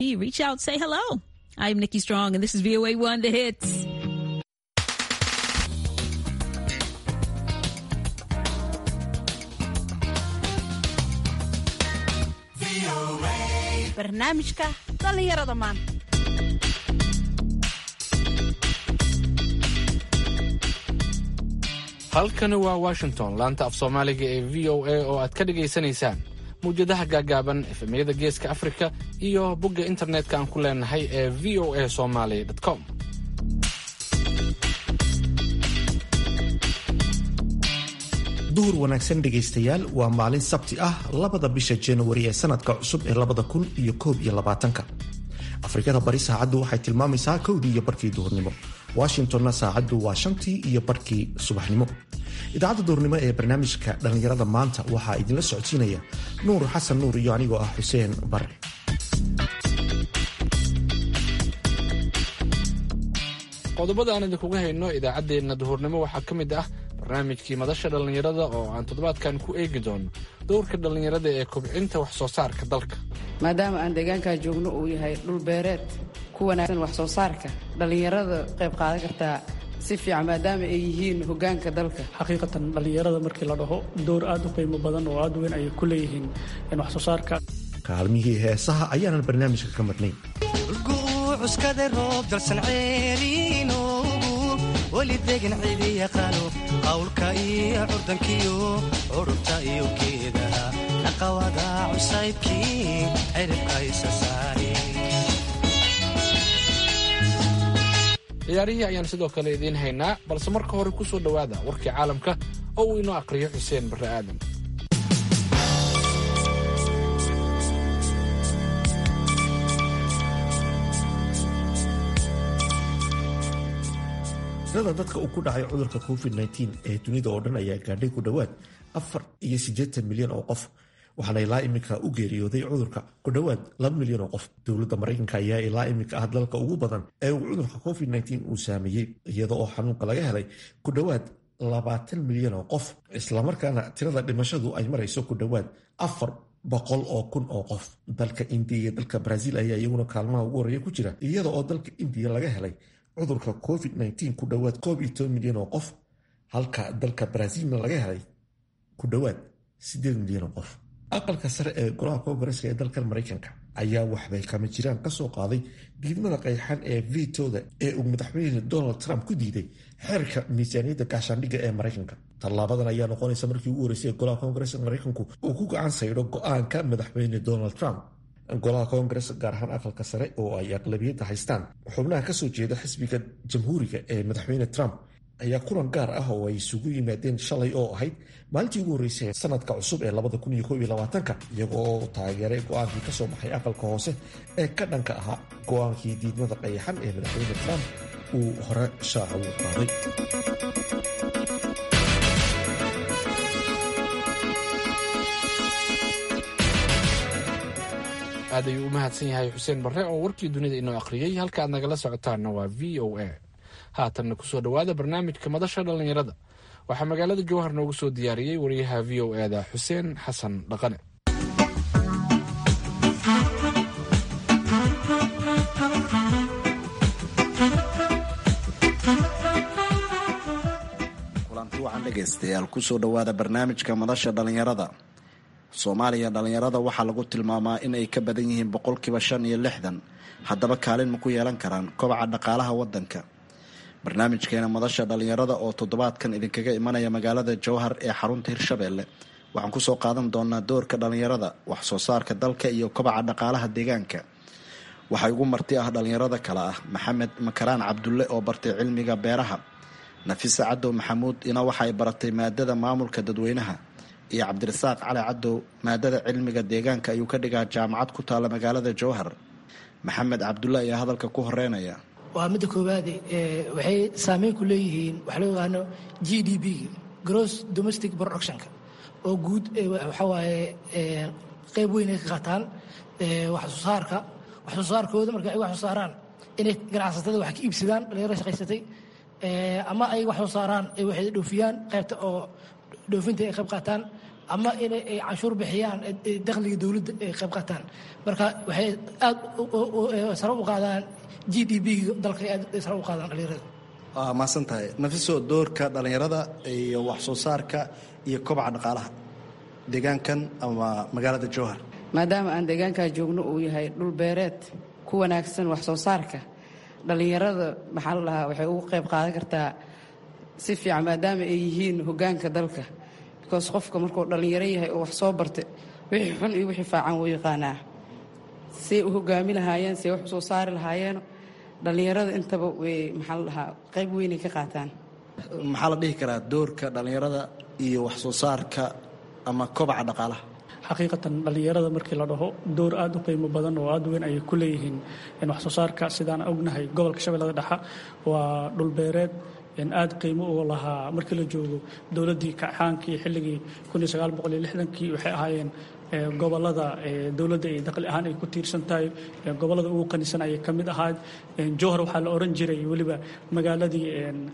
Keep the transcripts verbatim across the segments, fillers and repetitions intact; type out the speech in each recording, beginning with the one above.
Reach out, say hello. I'm Nikki Strong, and this is V O A One, The Hits. barnaamijka dhalinyarada maanta. halkani waa Washington, laanta af Soomaaliga ee V O A oo aad ka dhageysanaysaan mawjadaha gaagaaban efemyada geeska Afrika iyo bogga internetka aan ku leenahay ee v o a somali dot com. duhur wanaagsan dhegaystayaal, waa maalin sabti ah labada bisha January ee sanadka cusub ee labada kun iyo koob iyo labaatanka. Afrikada bari saacaddu waxay tilmaamaysaa kowdii iyo barkii duhurnimo. Washingtonna saacaddu waa shantii iyo barkii subaxnimo. idaacadda duhurnimo ee barnaamijka dhalinyarada maanta waxaa idinla socodsiinaya Nuur Xasan Nuur iyo anigoo ah Xuseen Bare. qodobada aan idinkuga hayno idaacaddeenna duhurnimo waxaa ka mid ah barnaamijkii madasha dhallinyarada oo aan toddobaadkan ku eegi doono dowrka dhallinyarada ee kobcinta wax soo saarka dalka. maadaama aan deegaankaa joogno uu yahay dhul beereed ku wanaagsan wax soo saarka, dhallinyarada qayb qaadan kartaa si fiican maadaama ay yihiin hoggaanka dalka. xaqiiqatan dhallinyarada markii la dhaho door aad u qiimo badan oo aad weyn ayay ku leeyihiin in wax soo saarka. kaalmihii heesaha ayaanan barnaamijka ka madnayn. cuskada roob dalsan ceeliinoogu weli degan cidi yaqaano qawlka iyo curdankiyo curubta iyo geedaha aqawada cusaybkii ciribka isa saari. ciyaarihii ayaan sidoo kale idiin haynaa, balse marka hore ku soo dhowaada warkii caalamka oo uu inoo aqriyo Xuseen Bare Aadan. tirada dadka uu ku dhacay cudurka covid nneteen ee dunida oo dhan ayaa gaadhay ku dhowaad afar iyo siddeetan milyan oo qof, waxaana ilaa iminka u geeriyooday cudurka ku dhowaad laba milyan oo qof. dowladda Maraykanka ayaa ilaa iminka ah dalka ugu badan ee uu cudurka covid nneteen uu saameeyey, iyada oo xanuunka laga helay ku dhowaad labaatan milyan oo qof, islamarkaana tirada dhimashadu ay marayso ku dhowaad afar boqol oo kun oo qof. dalka Indiya iyo dalka Brazil ayaa iyaguna kaalmaha ugu horreeya ku jira, iyada oo dalka Indiya laga helay cudurka covid nneteen ku dhowaad koob iyo toban milyan oo qof, halka dalka Brazilna laga helay ku dhowaad siddeed milyan oo qof. aqalka sare ee golaha koongareeska ee dalkan Maraykanka ayaa waxbay kama jiraan ka soo qaaday diidmada qayxan ee vetoda ee uu madaxweyne Donald Trump ku diiday xeerka miisaaniyadda gaashaandhigga ee Maraykanka. tallaabadan ayaa noqonaysa markii ugu horreysay ee golaha koongareeska Maraykanku uu ku gacan saydho go'aanka madaxweyne Donald Trump. golaha koongarees gaar ahaan aqalka sare oo ay aqlabiyadda haystaan xubnaha kasoo jeeda xisbiga jamhuuriga ee madaxweyne Trump ayaa kulan gaar ah oo ay isugu yimaadeen shalay oo ahayd maalintii ugu horreysay sanadka cusub ee labada kun iyo koob iyo labaatanka, iyagoo taageeray go'aankii kasoo baxay aqalka hoose ee ka dhanka ahaa go'aankii diidmada qayaxan ee madaxweyne Trump uu hore shaaca u qaaday. aad ayuu u mahadsan yahay Xuseen Bare oo warkii dunida inoo akhriyey. halka aad nagala socotaanna waa V O A. haatanna ku soo dhowaada barnaamijka madasha dhallinyarada. waxaa magaalada Jowhar noogu soo diyaariyey wariyaha V O A da Xuseen Xasan Dhaqane. kulanti wacan dhegaystayaal ku soo dhowaada barnaamijka madasha dhallinyarada. Soomaaliya dhallinyarada waxaa lagu tilmaamaa in ay ka badan yihiin boqolkiiba shan iyo lixdan. haddaba kaalin ma ku yeelan karaan kobaca dhaqaalaha waddanka? barnaamijkeena madasha dhallinyarada oo toddobaadkan idinkaga imanaya magaalada Jowhar ee xarunta Hirshabeelle waxaan kusoo qaadan doonaa doorka dhallinyarada, wax soo saarka dalka iyo kobaca dhaqaalaha deegaanka. waxaa igu marti ah dhallinyarada kale ah Maxamed Makaraan Cabdulle oo bartay cilmiga beeraha, Nafisa Cadow Maxamuud ina waxay baratay maadada maamulka dadweynaha, iyo Cabdirasaaq Cali Cadow maadada cilmiga deegaanka ayuu ka dhigaa jaamacad ku taala magaalada Jowhar. Maxamed Cabdulle ayaa hadalka ku horeynaya. waa midda koowaad waxay saameyn ku leeyihiin wax loo yaqaano G D P gross domestic productionka oo guud waxa waaye qayb weyn ay ka qaataan wax soo saarka wax soo saarkooda. marka ay wax soo saaraan inay ganacsatada wax ka iibsadaan dhalinyarada shaqaysatay, ama ay wax soo saaraan ay waxay dhoofiyaan qaybta oo dhoofinta ay qayb qaataan, ama inay canshuur bixiyaan dakhliga dowladda ay qayb qaataan marka waxay aad sare u qaadaan g d p-ga dalka aad sare u qaadaan dhalinyarada. waa mahadsan tahay Nafiso, doorka dhalinyarada iyo wax soo saarka iyo kobaca dhaqaalaha deegaankan ama magaalada Jowhar. maadaama aan deegaankaa joogno uu yahay dhul beereed ku wanaagsan wax soo saarka dhalinyarada maxaa la dhahaa waxay ugu qayb qaadan kartaa si fiican maadaama ay yihiin hoggaanka dalka because qofka markuu dhalinyaro yahay oo wax soo bartay wixii xun iyo wixii fiican wuu yaqaanaa say u hoggaami lahaayeen say wax soo saari lahaayeen dhalinyarada intaba way maxaa la dhahaa qayb weyn ay ka qaataan. maxaa la dhihi karaa doorka dhalinyarada iyo wax soo saarka ama kobaca dhaqaalaha? xaqiiqatan dhalinyarada markii la dhaho door aad u qiimo badan oo aad weyn ayay ku leeyihiin in wax soo saarka sidaan ognahay gobolka Shabeellada Dhexe waa dhul beereed in aad qiimo u lahaa markii la joogo dowladdii kacaankii xilligii kun iyo sagaal boqol iyo lixdankii waxay ahaayeen gobolada dowladda ay dakhli ahaan ay ku tiirsan tahay gobolada ugu qanisan ayay ka mid ahayd. Jowhar waxaa la oran jiray weliba magaaladii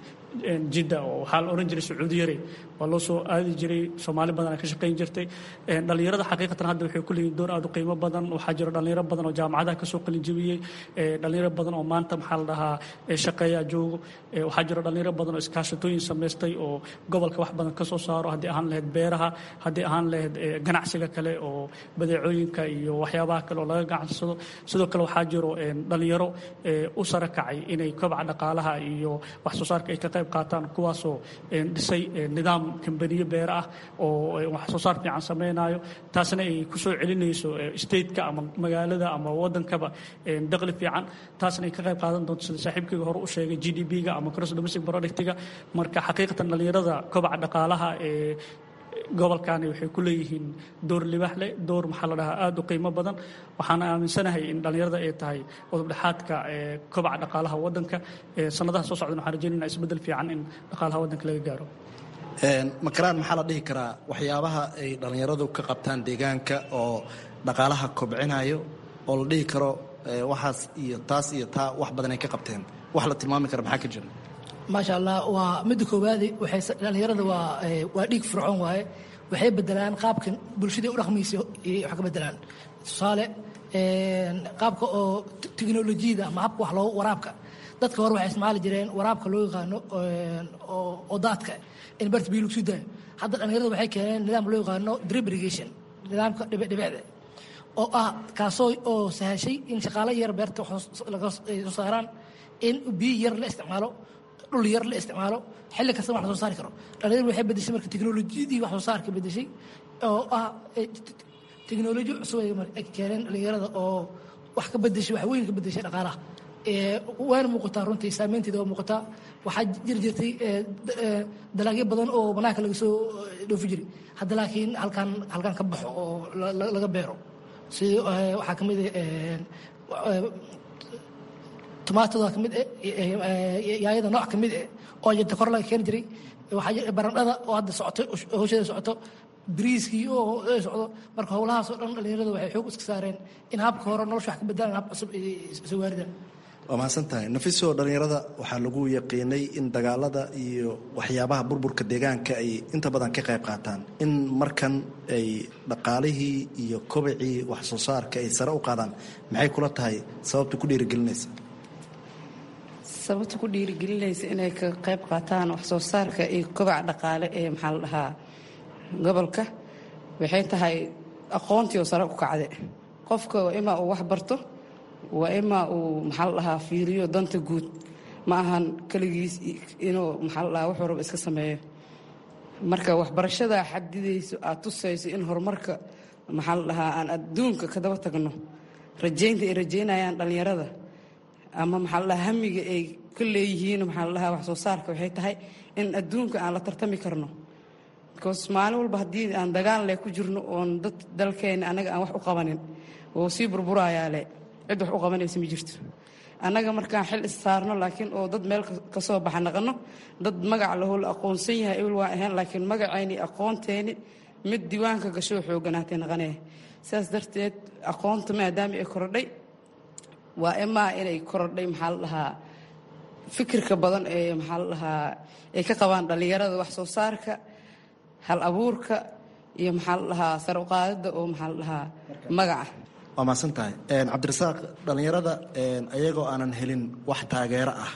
jidda oo waxaa la oran jiray sacuudi yare waa loo soo aadi jiray soomaali badan ka shaqayn jirtay. dhalinyarada xaqiiqatan hadda waxay ku leeyihiin door aad u qiimo badan waxaa jira dhalinyaro badan oo jaamacadaha ka soo qalin jebiyey dhalinyaro badan oo maanta maxaa la dhahaa shaqeeyaa joogo waxaa jira dhalinyaro badan oo iskaashatooyin samaystay oo gobolka wax badan ka soo saaro haddii ahaan lahayd beeraha haddii ahaan lahayd ganacsiga kale oo badeecooyinka iyo waxyaabaha kale oo laga ganacsado. sidoo kale waxaa jiro dhalinyaro u sare kacay inay kobaca dhaqaalaha iyo wax soo saarka ay ka qayb qaataan kuwaasoo dhisay nidaam kambaniyo beer ah oo wax soo saar fiican samaynayo taasna ay ku soo celinayso stateka ama magaalada ama wadankaba dakhli fiican taasna ay ka qayb qaadan doonto sida saaxiibkayga hore u sheegay g d p-ga ama gross domestic product-ga. marka xaqiiqatan dhalinyarada kobaca dhaqaalaha ee gobolkaani waxay ku leeyihiin door libaax leh door maxaa la dhahaa aad u qiimo badan waxaana aaminsanahay in dhalinyarada ay tahay udub dhexaadka kobaca dhaqaalaha wadanka sanadaha soo socdan waxaan rajaynaynaa isbeddel fiican in dhaqaalaha wadanka laga gaaro. makaraan maxaa la dhihi karaa waxyaabaha ay dhalinyaradu ka qabtaan deegaanka oo dhaqaalaha kobcinayo oo la dhihi karo waxaas iyo taas iyo taa wax badan ay ka qabteen wax la tilmaami kara maxaa ka jira? maasha allah waa midda koowaadi waxay dhalinyarada waa waa dhiig fircoon waaye waxay bedelaan qaabkan bulshada u dhaqmaysa wax ka bedelaan tusaale qaabka oo teknolojiyada ama habka wax loo waraabka dadka hore waxay isticmaali jireen waraabka loo yaqaano oo daadka in barta biyo lagu soo daayo hadda dhalinyarada waxay keeneen nidaam loo yaqaano drip irrigation nidaamka dhibicda oo ah kaasoo oo sahashay in shaqaale yar beerta laga soo saaraan in biyo yar la isticmaalo dhul yar la isticmaalo xilli kasta wax soo saari karo. dhalinyaradu waxay bedeshay marka teknolojiyadii wax soo saarka bedeshay oo ah teknoloji cusub ay keeneen dhalinyarada oo wax ka bedeshay wax weyn ka bedeshay dhaqaalaha waana muuqataa runtii saameynteeda waa muuqataa waxaa jiri jirtay dalagyo badan oo banaanka laga soo dhoofi jiray hadda laakiin halkaan halkaan ka baxo oo laga beero sida waxaa ka mid tomaatada ka mid yaayada nooc ka mid oo jirta kor laga keeni jiray waxaa barandhada oo hadda socoto hawsheeda socoto bariiskii oo socdo marka howlahaas oo dhan dhalinyarada waxay xoog iska saareen in habka hore nolosha wax ka bedelaan hab cusub soo waaridaan. waa mahadsan tahay Nafiso, dhalinyarada waxaa lagu yaqiinay in dagaalada iyo waxyaabaha burburka deegaanka ay inta badan ka qayb qaataan in markan ay dhaqaalihii iyo kobacii wax soo saarka ay sare u qaadaan maxay kula tahay sababta ku dhiirigelinaysa? sababta ku dhiirigelinaysa inay ka qayb qaataan wax soo saarka iyo kobaca dhaqaale ee maxaa la dhahaa gobolka waxay tahay aqoontii oo sare u kacday qofka waa imaa uu wax barto waa imaa uu maxaa la dhahaa fiiriyo danta guud ma ahan keligiis inuu maxaa la dhahaa wuxuu rabo iska sameeyo. marka waxbarashada xadidayso aad tusayso in horumarka maxaa la dhahaa aan adduunka ka daba tagno rajaynta ay rajaynayaan dhalinyarada ama maxaa la dhahaa hamiga ay ka leeyihiin maxaa la dhahaa wax soo saarka waxay tahay in adduunka aan la tartami karno because maalin walba haddii aan dagaal leh ku jirno oon dad dalkeena anaga aan wax u qabanin oo sii burburayaa le cid wax u qabanaysa ma jirto. annaga markaan xil is saarno laakiin oo dad meel ka soo baxa naqano dad magac lahoo la aqoonsan yahay ewel waa ahayn laakiin magacayni aqoonteeni mid diiwaanka gashoo xooganaatay naqanee sidaas darteed aqoonta maadaama ay korodhay waa imaa inay korodhay maxaa la dhahaa fikirka badan ee maxaa la dhahaa ay ka qabaan dhalinyarada wax soo saarka hal abuurka iyo maxaa la dhahaa sare uqaadida oo maxaa la dhahaa magaca. waa mahadsan tahay cabdirasaaq. dhallinyarada ayagoo aanan helin wax taageero ah,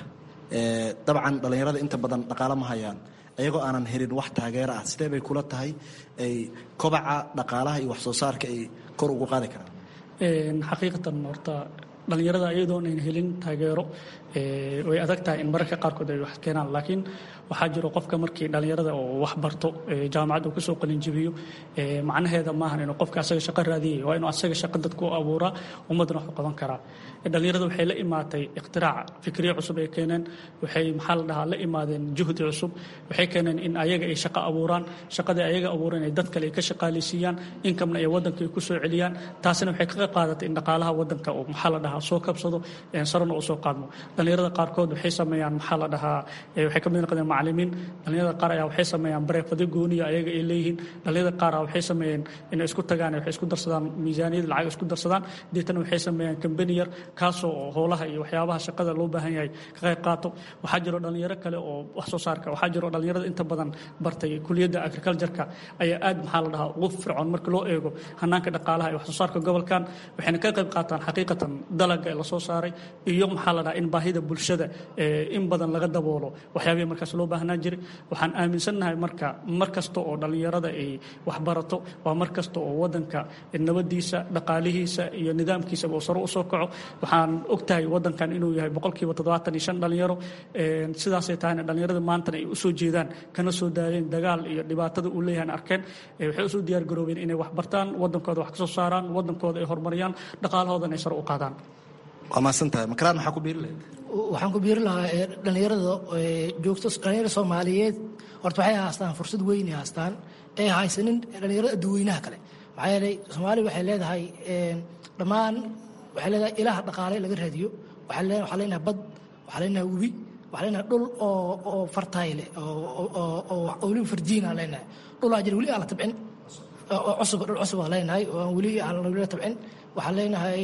dabcan dhallinyarada inta badan dhaqaalo ma hayaan, ayagoo aanan helin wax taageero ah sidee bay kula tahay ay kobaca dhaqaalaha iyo wax soo saarka ay kor ugu qaadi karaan? xaqiiqatan horta dhallinyarada iyadoon ayn helin taageero way adag tahay in mararka qaarkood ay wax keenaan, laakiin waxaa jiro qofka markii dhallinyarada oo wax barto jaamacad uu kasoo qalinjibiyo macnaheeda maahan inuu qofka asaga shaqo raadiyay, waa inuu asaga shaqo dadku u abuuraa, ummadana wax u qaban karaa. dhallinyarada waxay la imaatay iktiraac fikriyo cusub ay keeneen, waxay maxaa la dhahaa la imaadeen juhdi cusub, waxay keeneen in ayaga ay shaqo abuuraan, shaqadii ayaga abuureen ay dad kale ay ka shaqaaleysiiyaan, inkamna ay waddanka ay ku soo celiyaan. taasina waxay kaga qaadatay in dhaqaalaha waddanka uu maxaa la dhahaa soo kabsado, sarana uu soo qaadmo. dhallinyarada qaarkood waxay sameeyaan maxaa la dhahaa waxay ka mid noqdeen macallimiin, dhallinyarada qaar ayaa waxay sameeyaan bareefado gooniya ayaga ay leeyihiin, dhallinyarada qaar ah waxay sameeyeen inay isku tagaan waxay isku darsadaan miisaaniyad lacag isku darsadaan, deetana waxay sameeyaan kambani yar kaasoo howlaha iyo waxyaabaha shaqada loo baahan yahay ka qayb qaato. waxaa jiro dhallinyaro kale oo wax soo saarka, waxaa jiro dhallinyarada inta badan bartay kuliyadda agricultureka ayaa aad maxaa la dhahaa ugu fircoon marka loo eego hanaanka dhaqaalaha iyo wax soo saarka gobolkan, waxayna ka qayb qaataan xaqiiqatan dalaga la soo saaray iyo maxaa la dhahaa in baahida bulshada in badan laga daboolo waxyaabihii markaas loo baahnaan jiray. waxaan aaminsannahay marka mar kasta oo dhallinyarada ay wax barato waa mar kasta oo waddanka nabadiisa, dhaqaalihiisa iyo nidaamkiisaba uu sare u soo kaco. waxaan ogtahay waddankan inuu yahay boqolkiiba toddobaatan iyo shan dhallinyaro, sidaasay tahayna dhallinyarada maantana ay usoo jeedaan kana soo daayeen dagaal iyo dhibaatada uu leeyahan arkeen, waxay usoo diyaar garoobeen inay wax bartaan, waddankooda wax ka soo saaraan, waddankooda ay horumariyaan, dhaqaalahoodana ay sare u qaadaan. waa mahadsan tahay. makaraan maxaa ku biiri lahayd? waxaan ku biiri lahaa dhallinyarada joogto dhallinyarada soomaaliyeed horta waxay haastaan fursad weyn ay haastaan ee haysanin dhallinyarada adduweynaha kale. maxaa yeelay soomaaliya waxay leedahay dhammaan waxay leedahay ilaha dhaqaale laga raadiyo, waxaa leenahay bad, waxaa leenahay webi, waxaa leenahay dhul oo oo fartaay leh oo weliba farjiina leenahay, dhulaa jira weli aan la tabcin oo cusub, dhul cusub aan leenahay oo weli aan la tabcin, waxaa leenahay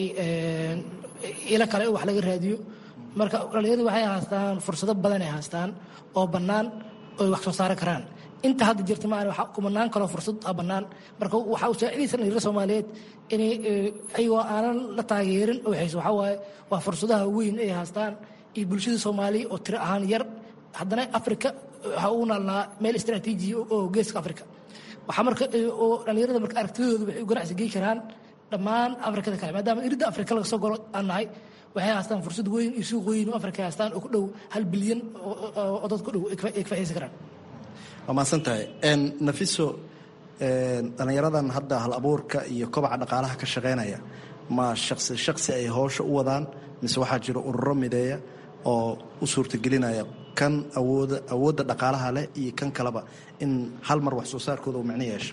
ila kale wax laga raadiyo. marka dhallinyaradu waxay haastaan fursado badan ay haastaan oo bannaan oo wax soo saari karaan. inta hadda jirta ma waxa kumanaan kaloo fursad ah bannaan. marka waxa uu saacidaysan dhallinyarada Soomaaliyeed inay ayagoo aanan la taageerin oo waxay waxa waaye waa fursadaha weyn ay haastaan iyo bulshada Soomaaliya oo tiro ahaan yar, haddana Afrika waxa uu naalnaa meel istiraatiiji oo geeska Afrika. waxa marka oo dhallinyarada marka aragtidooda waxay u ganacsi geey karaan dhammaan Afrikada kale, maadaama iridda Afrika laga soo galo aan nahay, waxay haastaan fursad weyn iyo suuq weyn oo Afrika haastaan oo ku dhow hal bilyan oo dad ku dhow ay ka faa'iideysan karaan. waa mahadsan tahay. nafiso, dhallinyaradan hadda hal abuurka iyo kobaca dhaqaalaha ka shaqaynaya ma shaqsi shaqsi ay howsha u wadaan mise waxaa jiro ururo mideeya oo u suurtagelinaya kan awooda awoodda dhaqaalaha leh iyo kan kaleba in hal mar wax soo saarkooda uu micno yeesho?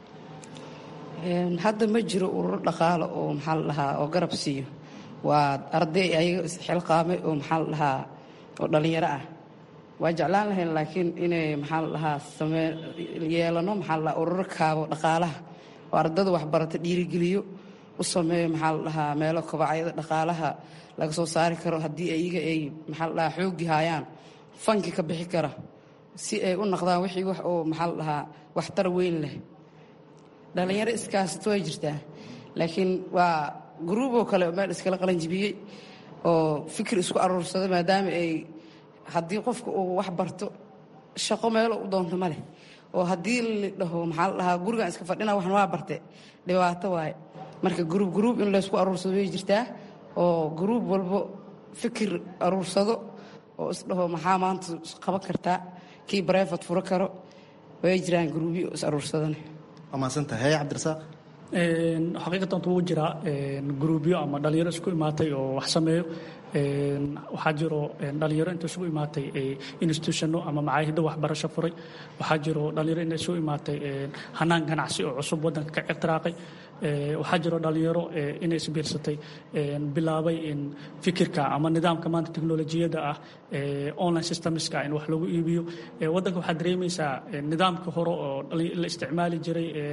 hadda ma jiro ururo dhaqaale oo maxaa la dhahaa oo garab siiyo, waa arday ayaga isxilqaamay oo maxaa la dhahaa oo dhallinyaro ah. waa jeclaan lahayn laakiin inay maxaa la dhahaa samee yeelano maxaa la dhahaa ururo kaabo dhaqaalaha oo ardada waxbarata dhiirigeliyo u sameeyo maxaa la dhahaa meelo kobacyada dhaqaalaha laga soo saari karo, haddii ayaga ay maxaa la dhahaa xoogi haayaan fanki ka bixi kara si ay u noqdaan wixii wax oo maxaa la dhahaa waxtar weyn leh. dhallinyaro iskaasito way jirtaa, laakiin waa gruuboo kale meel iskala qalanjibiyey oo fikir isku aruursada, maadaama ay haddii qofka uu wax barto shaqo meelo u doonto ma leh, oo haddii la dhaho maxaa la dhahaa gurigan iska fadhina waxan waa barte dhibaato waaye. marka gruub gruub in laysku aruursado way jirtaa, oo gruub walbo fikir aruursado oo isdhaho maxaa maanta qaban kartaa, kii bareefad furo karo, way jiraan gruubyo is aruursadana. waa mahadsantahay. haya cabdirasaaq? xaqiiqatan wuu jiraa gruubyo ama dhallinyaro isku imaatay oo wax sameeyo. waxaa jiro dhallinyaro inta isugu imaatay institutionno ama macaahido waxbarasho furay. waxaa jiro dhallinyaro inta isugu imaatay hanaan ganacsi oo cusub waddanka ka iqtiraaqay. waxaa jiro dhallinyaro inay isbiirsatay bilaabay in fikirka ama nidaamka maanta teknolojiyadda ah online systemska in wax lagu iibiyo. waddanka waxaad dareemaysaa nidaamka hore oo la isticmaali jiray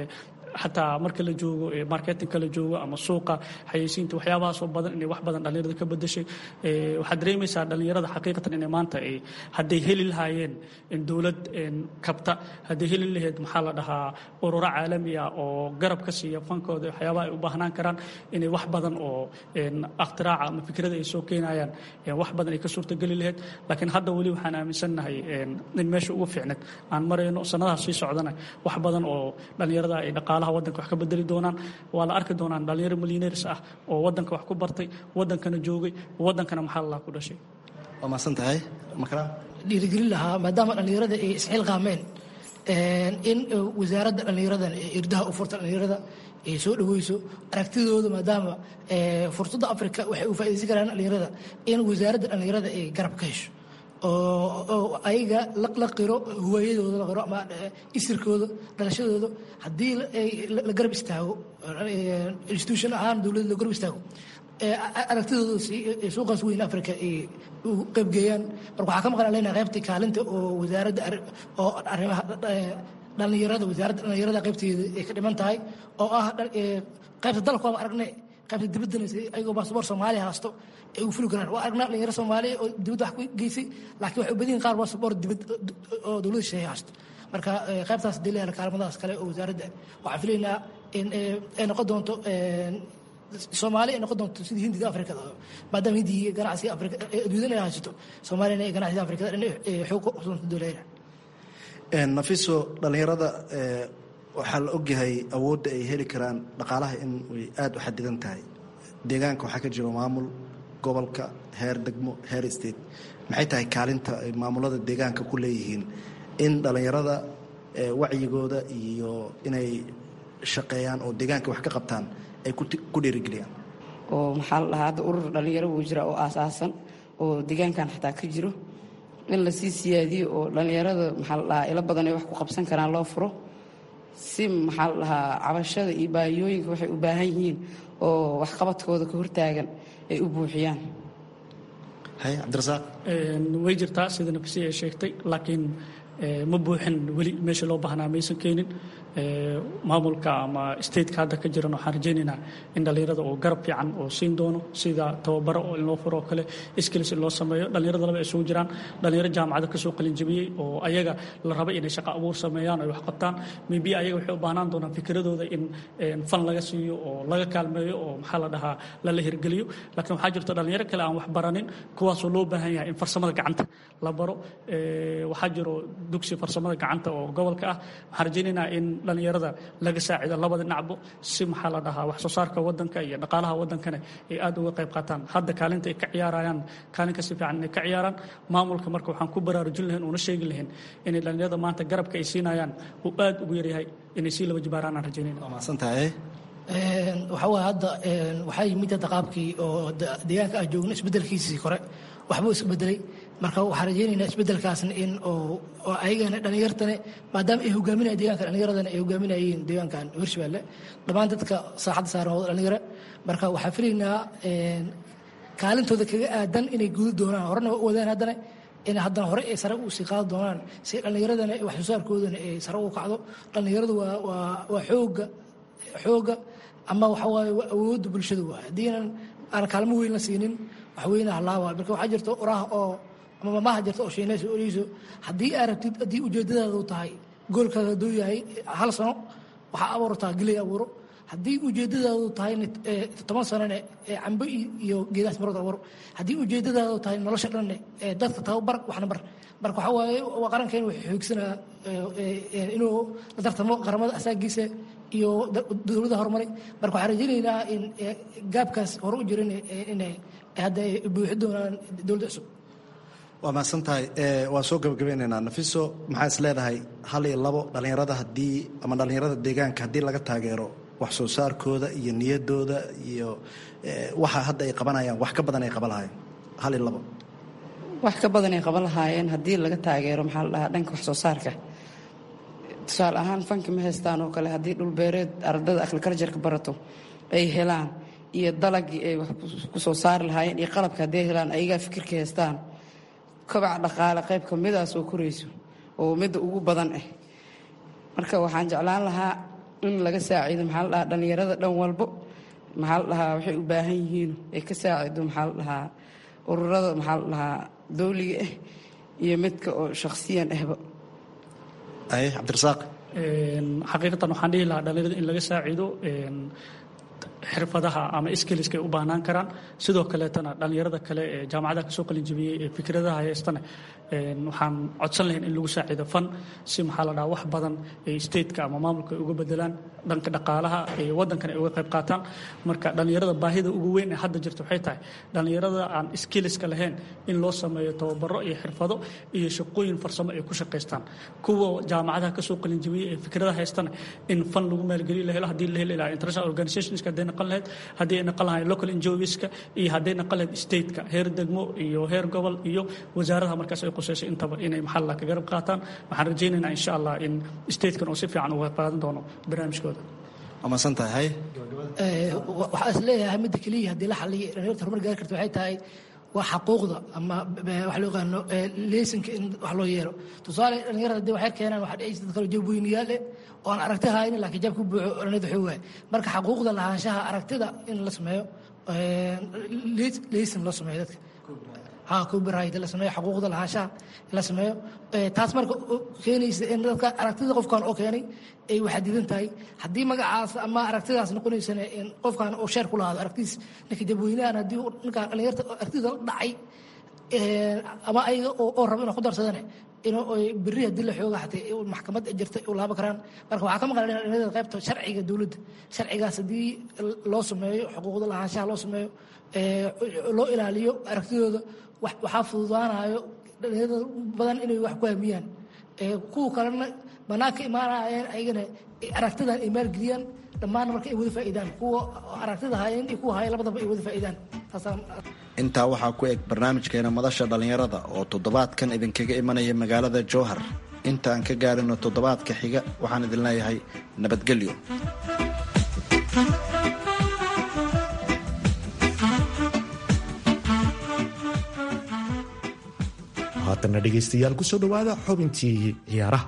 xataa marka la joogo marketinka la joogo ama suuqa xayeysiinta waxyaabahaasoo badan inay wax badan dhallinyarada ka bedeshay waxaad dareemaysaa dhallinyarada xaqiiqatan inay maanta hadday heli lahaayeen dowlad kabta hadday heli lahayd maxaa la dhahaa ururo caalami ah oo garab ka siiya fankooda waxyaabaha ay u baahnaan karaan inay wax badan oo ikhtiraca ama fikrada ay soo keenayaan wax badan ay ka suurtageli lahayd laakiin hadda weli waxaan aaminsannahay in meesha ugu fiicneed aan marayno sanadaha sii socdana wax badan oo dhallinyarada ay dhaqaalaha waddanka wax ka bedeli doonaan waa la arki doonaan dhallinyaro millionaires ah oo waddanka wax ku bartay waddankana joogay waddankana maxaa lalaa ku dhashay waa mahadsan tahay makra dhiirigelin lahaa maadaama dhallinyarada ay isxilqaameen in wasaaradda dhallinyaradan ee irdaha u furta dhallinyarada ay soo dhaweyso aragtidooda maadaama fursadda africa waxay u faaidaysan karaan dhallinyarada in wasaaradda dhallinyarada ay garab ka hesho oo ayaga la qiro huwaayadooda la qiro ama isirkooda dhalashadooda haddii la garab istaago institution ahaan dowladda la garab istaago aragtidooda suuqaas weyn africa ay u qaybgeeyaan marka waxaa ka maqan leenahay qaybtii kaalinta oo wasaaradda oo arrimaha dhallinyarada wasaaradda dhallinyarada qaybteeda ay ka dhiman tahay oo ah qaybta dalka waaba aragnay qaybta dibaddana ayagoo baasboor soomaaliya haasto ay ugu fuli karaan waa aragnaa dhalinyaro soomaaliya oo dibadda wax ku geysay laakiin waxay u badan yihin qaar baasboor dibad oo dowladda shisheeye haasto marka qaybtaas hadii leeyahay kaalmadaas kale oo wasaaradda waxaan filaynaa in ay noqon doonto soomaaliya ay noqon doonto sidii hindida afrikada maadaama hindiga ganacsiga afrika adduunyada inay haysato soomaaliyana ay ganacsiga afrikada dhan xoog ku qabsanto dowladda nafiso dhallinyarada waxaa la ogyahay awoodda ay heli karaan dhaqaalaha in way aada u xadidan tahay deegaanka waxaa ka jiro maamul gobolka heer degmo heer state maxay tahay kaalinta ay maamulada deegaanka ku leeyihiin in dhallinyarada wacyigooda iyo inay shaqeeyaan oo deegaanka wax ka qabtaan ay ku dhiirigeliyaan oo maxaa la dhahaa hadda urur dhallinyaro wuu jira oo aasaasan oo deegaankan xataa ka jiro in la sii siyaadiyo oo dhallinyarada maxaa la dhahaa ilo badan ay wax ku qabsan karaan loo furo si maxaa la dhahaa cabashada iyo baahiyooyinka waxay u baahan yihiin oo waxqabadkooda ka hortaagan ay u buuxiyaan hay cabdirasaaq way jirtaa sida nafsi ay sheegtay laakiin ma buuxin weli meesha loo baahnaa maysan keenin maamulka ama stateka hadda ka jiran waxaan rajaynaynaa in dhallinyarada oo garab fiican oo siin doono sida tababaro oo in loo furo oo kale skills in loo sameeyo dhallinyarada laba ay isugu jiraan dhallinyaro jaamacada ka soo qalin jabiyey oo ayaga la raba inay shaqo abuur sameeyaan oo ay wax qabtaan maybe ayaga waxay u baahnaan doonaan fikradooda in fan laga siiyo oo laga kaalmeeyo oo maxaa la dhahaa lala hirgeliyo laakiin waxaa jirta dhallinyaro kale aan wax baranin kuwaasoo loo baahan yahay in farsamada gacanta la baro waxaa jiro dugsi farsamada gacanta oo gobolka ah waxaan rajaynaynaa in dhallinyarada laga saacido labada dhinacbo si maxaa la dhahaa wax soo saarka waddanka iyo dhaqaalaha waddankana ay aad uga qayb qaataan hadda kaalinta ay ka ciyaarayaan kaalin kasi fiican inay ka ciyaaraan maamulka marka waxaan ku baraarujin lahayn una sheegi lahayn inay dhallinyarada maanta garabka ay siinayaan uu aad ugu yaryahay inay sii laba jibaaraan aan rajaynayna waa mahadsan tahay waxaa waye hadda waxaa yimid hadda qaabkii oo deegaanka aan joogno isbeddelkiisii kore waxbuu isbedelay marka waxaan rajaynaynaa isbedelkaasna in oo ayagana dhallinyartane maadaama ay hogaaminayaan deegaanka dhallinyaradana ay hogaaminayeen deegaankan hirshabeelle dhammaan dadka saaxadda saaran wada dhallinyaro marka waxaan filaynaa kaalintooda kaga aadan inay guudi doonaan horena waa u wadaan haddana in haddana hore ay sare u sii qaadi doonaan si dhallinyaradana wax soo saarkoodana ay sare ugu kacdo dhallinyaradu waa waa waa xooga xooga ama waxa waaye waa awoodda bulshada waay haddiinan aan kaalmo weyn la siinin wax weyna halaaba marka waxaa jirta oraha oo ama mamaha jirta oo sheynaysa oreyso haddii aad rabtid haddii ujeeddadaadu tahay goolkaada hadduu yahay hal sano waxaa abuurtaa geley abuuro haddii ujeeddadaadu tahay toban sanone cambo iyo geedaas marod abuuro haddii ujeeddadaadu tahay nolosha dhanne dadka tababar waxna bar marka waxaa waaye waa qarankeena wuxuu xoogsanaa inuu la tartamo qaramada asaagiisa iyo dowladda horumaray marka waxaan rajaynaynaa in gaabkaas hore u jirin inay hadda buuxi doonaan dowladda cusub waa mahadsan tahay waan soo gabagabeynaynaa nafiso maxaa is leedahay hal iyo labo dhallinyarada haddii ama dhallinyarada deegaanka haddii laga taageero wax soo saarkooda iyo niyadooda iyo waxa hadda ay qabanayaan wax ka badan ay qaban lahaayeen hal iyo labo wax ka badan ay qaban lahaayeen haddii laga taageero maxaa la dhahaa dhanka wax soo saarka tusaale ahaan fanki ma haystaan oo kale haddii dhulbeereed ardada agricultureka barato ay helaan iyo dalagii ay wax ku soo saari lahaayeen iyo qalabka hadday helaan ayagaa fikirka haystaan kobaca dhaqaale qayb ka midaas oo korayso oo midda ugu badan ah marka waxaan jeclaan lahaa in laga saaciido maxaa la dhahaa dhallinyarada dhan walbo maxaa la dhahaa waxay u baahan yihiin ay ka saacido maxaa la dhahaa ururada maxaa la dhahaa dawliga ah iyo midka oo shakhsiyan ahba. ay cabdirasaaq xaqiiqatan waxaan dhihi lahaa dhallinyarada in laga saaciido xirfadaha ama skilliska ay u baahnaan karaan. sidoo kaleetana dhallinyarada kale ee jaamacadaha kasoo qalin jabiyey ee fikradaha haystana waxaan codsan lahayn in lagu saaciido fan si maxaa la dhaha wax badan ay stateka ama maamulka ay uga bedelaan dhanka dhaqaalaha ee waddankan ay uga qayb qaataan. marka dhallinyarada baahida ugu weyn ee hadda jirta waxay tahay dhallinyarada aan skilliska lahayn in loo sameeyo tababaro iyo xirfado iyo shaqooyin farsamo ay ku shaqaystaan. kuwa jaamacadaha kasoo qalin jabiyey ee fikradaha haystana in fan lagu maalgeliyo la helo haddii la heli lahaa international organizationska hadday naqan lahayd haddii ay naqan lahayn local NGOska iyo hadday naqan lahayd stateka heer degmo iyo heer gobol iyo wasaaradaha markaas ay qusayso intaba inay maxaa la ka garab qaataan. waxaan rajaynaynaa insha allah in statekan oo si fiican uga qaadan doono barnaamijkooda. amasan tahay waxaa is leeyahay midda keliya haddii la xaliyo dhallinyarta horumar gaari karta waxay tahay waa xaquuqda ama wax loo yaqaano leysanka in wax loo yeelo. tusaale dhallinyarada haddii waxay keenaan waxaa dhicaysa dad kale jab weynayaal eh oo aan aragti haynin laakiin jab ku buuxo dhallinyarada waxay waay. marka xaquuqda lahaanshaha aragtida in la sameeyo leysan loo sameeyo dadka ha copyright la sameeyo xaquuqda lahaanshaha la sameeyo. taas marka keenaysa in dadka aragtida qofkan oo keenay ay waxadidan tahay haddii magacaas ama aragtidaas noqonaysana in qofkan oo sheer ku lahaado aragtiis ninka jabweynahan haddii ninkaan dhallinyarta aragtida la dhacay ama ayaga oo rabo inay ku darsadane in berri haddii la xooga xatay maxkamad jirta u laaban karaan. marka waxaa ka maqan dhallinyarada qaybta sharciga dowladda sharcigaas haddii loo sameeyo xuquuqda lahaanshaha loo sameeyo loo ilaaliyo aragtidooda waxaa fududaanayo dhallinyarada badan inay wax ku hamiyaan. kuwa kalena banaan ka imaanayeen ayagana aragtidan ay maalgeliyaan dhammaan marka ay wada faa'iidaan kuwa aragtida hayeen iyo kuwa haya labadaba ay wada faa'iidaan. intaa waxaa ku eg barnaamijkeena madasha dhallinyarada oo toddobaadkan idinkaga imanaya magaalada jowhar. intaan ka gaarino toddobaadka xiga waxaan idin leeyahay nabadgelyo. haatana dhegaystayaal ku soo dhowaada xubintii ciyaaraha.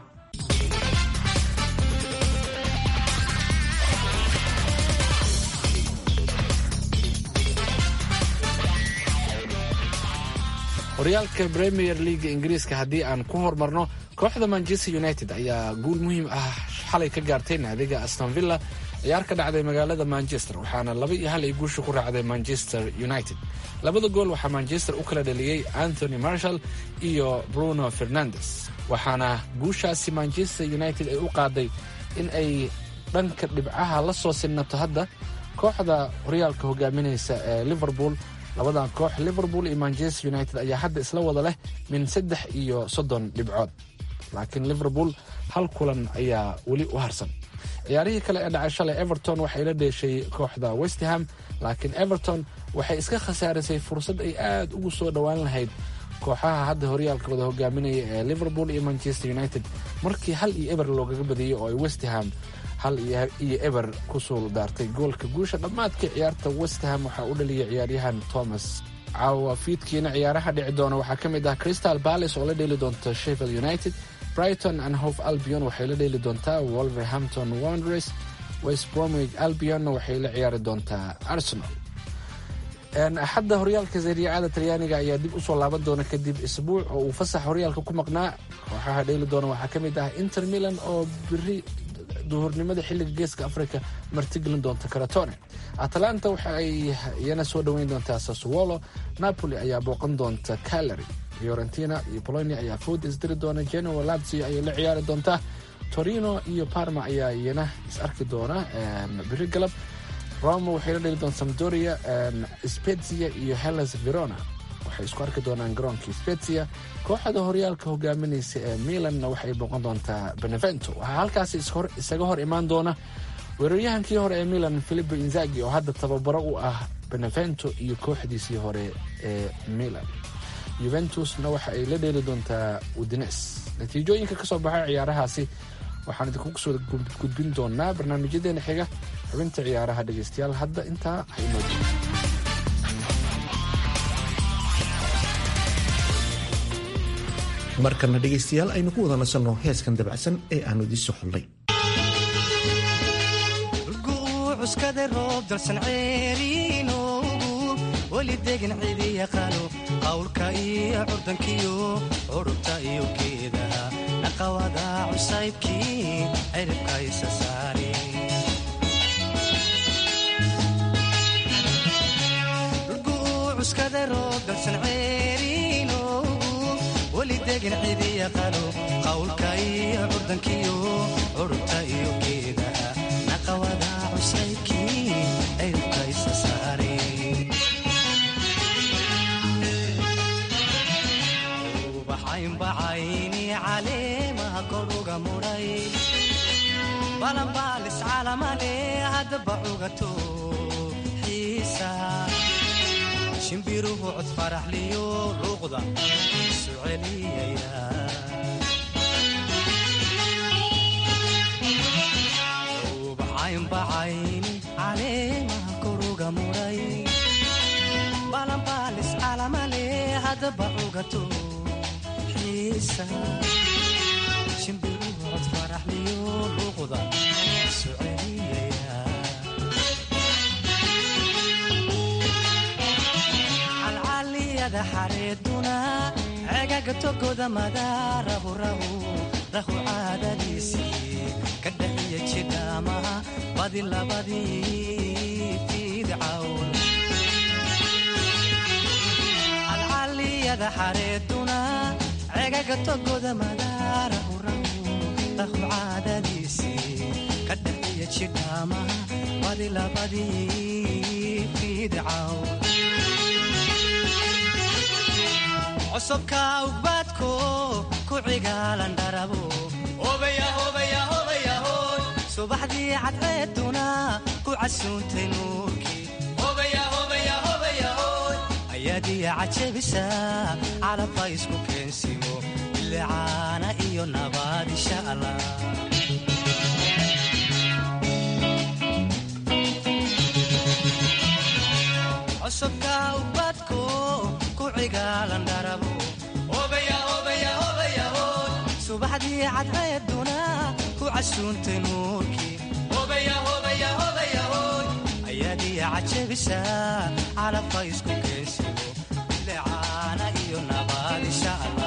horyaalka premier leaga ingiriiska haddii aan ku hormarno kooxda manchester united ayaa guul muhiim ah xalay ka gaartay naadiga aston villa ciyaar ka dhacday magaalada manchester waxaana laba iyo hal ay guusha ku raacday manchester united. labada gool waxaa manchester u kala dhaliyey anthony marshall iyo bruno fernandes waxaana guushaasi manchester united ay u qaaday in ay dhanka dhibcaha la soo sinnato hadda kooxda horyaalka hogaaminaysa ee liverpool. labadan koox liverpool iyo manchester united ayaa hadda isla wada leh min saddex iyo soddon dhibcood, laakiin liverpool hal kulan ayaa weli u harsan. ciyaarihii kale ee dhacay shalay everton waxay la dheeshay kooxda westham, laakiin everton waxay iska khasaarisay fursad ay aad ugu soo dhowaan lahayd kooxaha hadda horyaalka wada hogaaminaya ee liverpool iyo manchester united markii hal iyo eber loogaga badiyey oo ay westham hal iyo eber ku suul daartay. goolka guusha dhammaadka ciyaarta westham waxaa u dhaliyay ciyaaryahan thomas. caawa fiidkiina ciyaaraha dhici doona waxaa ka mid ah crystal palace oo la dheeli doonta sheffield united, brighton and hove albion waxay la dheeli doontaa wolverhampton wanderers, west bromwich albion waxay la ciyaari doontaa arsenal. axadda horyaalka seeriacada talyaaniga ayaa dib usoo laaban doona kadib isbuuc oo uu fasax horyaalka ku maqnaa. kooxaha dheeli doona waxaa ka mid ah inter milan oo biri duhurnimada xilliga geeska africa martigelin doonta karatone. atalanta waxa ay iyana soo dhoweyn doontaa sassuolo, napoli ayaa booqan doonta caleri, fiorentina iyo polonia ayaa food isdiri doona, genoa lazio ayay la ciyaari doontaa, torino iyo parma ayaa iyana is arki doona biri galab. roma waxay la dheli doonta sampdoria, spezia iyo hellas verona waxay isku arki doonaan garoonkii spezia. kooxda horyaalka hogaaminaysa ee milanna waxay booqan doontaa benevento. waxaa halkaasi isaga hor imaan doona weeraryahankii hore ee milan Filippo Inzaghi oo hadda tababaro u ah benevento iyo kooxdiisii hore ee milan. juventusna waxa ay la dheeli doontaa udines. natiijooyinka ka soo baxay ciyaarahaasi waxaan idinku soo gudbin doonaa barnaamijyadeena xiga. xubinta ciyaaraha dhegaystayaal hadda intaa haynoo markana dhegaystayaal aynu ku wada nasanno heeskan dabacsan ee aanu idiin soo xullay. cuskada roob dalsan ceeriinoogu weli degan cidi yaqaano qawlka iyo curdankiyo curubta iyo geedaha naqawada cusaybkii ciribka isa saari cuskada roob dalsan ceeriinoogu weli degan cidi yaqaano qawlka iyo curdankiyo curubta iyo geedaha naqawada cusaybkii ciribka isa saari ubaxaynbacayni caleemaha koruga mudhay balanbaalis calamale haddaba cugato xiisa shimbiruhu cod faraxliyo luuqda isu celiyaya ubaxaynbacayni caleemaha koruga mudhay balanbaalis calamale haddaba cugato shimbiruhu cod faraxliyo luuqda isu celiyaya calcaliyada xareeduna cegaga togoda madaarahu rahu rahu caadadiisii ka dhaxiya jidhaamaha badi labadii fiidcawn calcaliyada xareeduna cegaga togoda madaarahu rahu rahu caadadiisii ka dhaxiya jidhaamaha badi labadii fiidcawn cosubka ugbaadko ku cigaalan dharabo subaxdii cadceeduna ku casuuntay nuurkii ayaadiya cajabisa calabba isku keensimo bilicaana iyo nabaad insha allah cosubka ubadko ku cigaalan dharabo subaxdii cadceeduna ku casuuntay nuurkii ayaadiya cajabisa calabba isku keensimo bilicaana iyo nabaad insha allah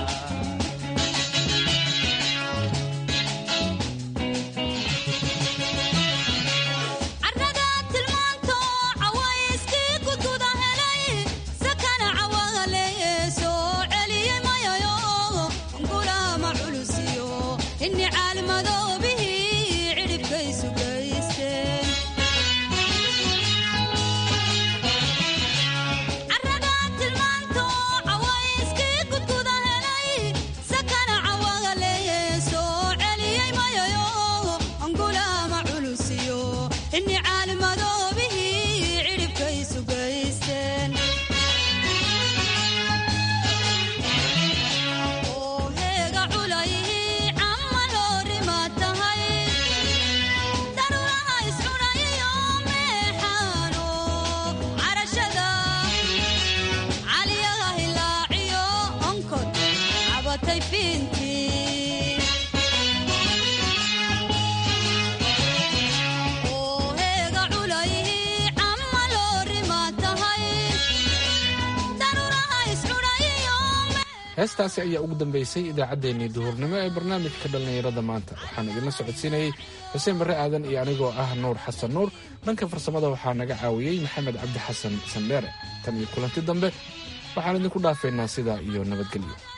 heestaasi ayaa ugu dambaysay idaacaddeenii duhurnimo ee barnaamijka dhallinyarada maanta waxaan idinla socodsiinayey xuseen barre aadan iyo anigoo ah nuur xasan nuur dhanka farsamada waxaa naga caawiyey maxamed cabdi xasan sandheere tan iyo kulanti dambe waxaan idinku dhaafaynaa sidaa iyo nabadgelyo.